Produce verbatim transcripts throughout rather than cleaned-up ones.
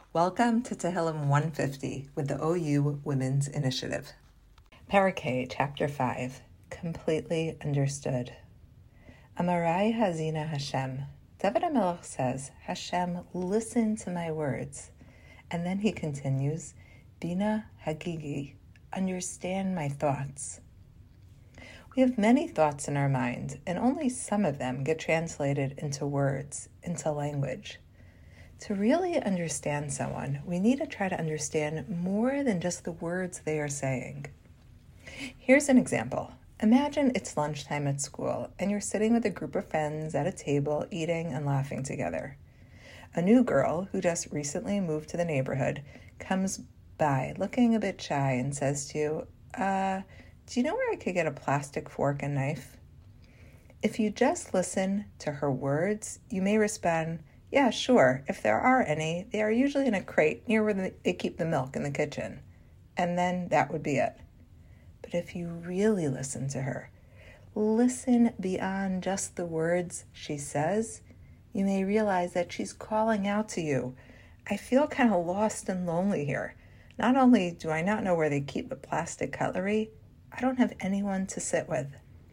Welcome to Tehillim one fifty with the O U Women's Initiative. Parakeh, Chapter five, Completely Understood. Amarai Hazina Hashem. David HaMelech says, Hashem, listen to my words. And then he continues, Bina Hagigi, understand my thoughts. We have many thoughts in our mind, and only some of them get translated into words, into language. To really understand someone, we need to try to understand more than just the words they are saying. Here's an example. Imagine it's lunchtime at school, and you're sitting with a group of friends at a table, eating and laughing together. A new girl, who just recently moved to the neighborhood, comes by looking a bit shy and says to you, uh, do you know where I could get a plastic fork and knife? If you just listen to her words, you may respond, yeah, sure. If there are any, they are usually in a crate near where they keep the milk in the kitchen. And then that would be it. But if you really listen to her, listen beyond just the words she says, you may realize that she's calling out to you. I feel kind of lost and lonely here. Not only do I not know where they keep the plastic cutlery, I don't have anyone to sit with.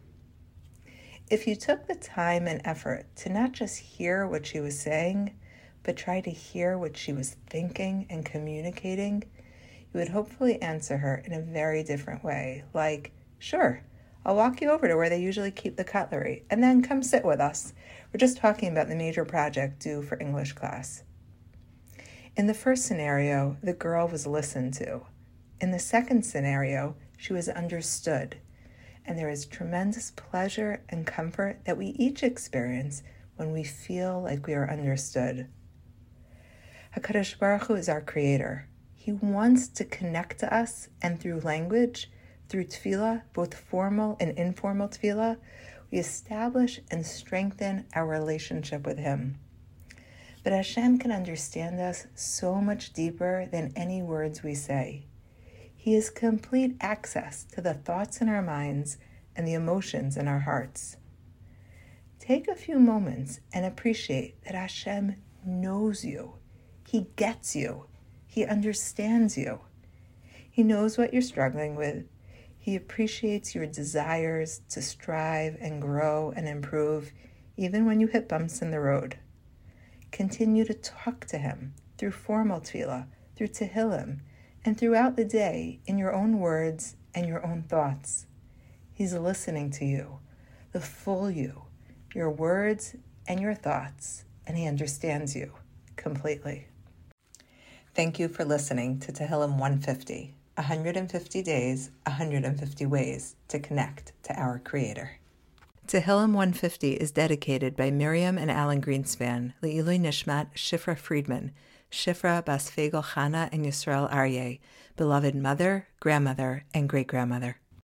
If you took the time and effort to not just hear what she was saying, but try to hear what she was thinking and communicating, you would hopefully answer her in a very different way, like, sure, I'll walk you over to where they usually keep the cutlery, and then come sit with us. We're just talking about the major project due for English class. In the first scenario, the girl was listened to. In the second scenario, she was understood, and there is tremendous pleasure and comfort that we each experience when we feel like we are understood. HaKadosh Baruch Hu is our creator. He wants to connect to us, and through language, through tefillah, both formal and informal tefillah, we establish and strengthen our relationship with Him. But Hashem can understand us so much deeper than any words we say. He has complete access to the thoughts in our minds and the emotions in our hearts. Take a few moments and appreciate that Hashem knows you. He gets you. He understands you. He knows what you're struggling with. He appreciates your desires to strive and grow and improve, even when you hit bumps in the road. Continue to talk to Him through formal tefillah, through Tehillim, and throughout the day in your own words and your own thoughts. He's listening to you, the full you, your words and your thoughts, and He understands you completely. Thank you for listening to Tehillim one fifty, one hundred fifty days, one hundred fifty ways to connect to our Creator. Tehillim one fifty is dedicated by Miriam and Alan Greenspan, Le'ilui Nishmat, Shifra Friedman, Shifra Bas Fagel Chana and Yisrael Aryeh, beloved mother, grandmother, and great-grandmother.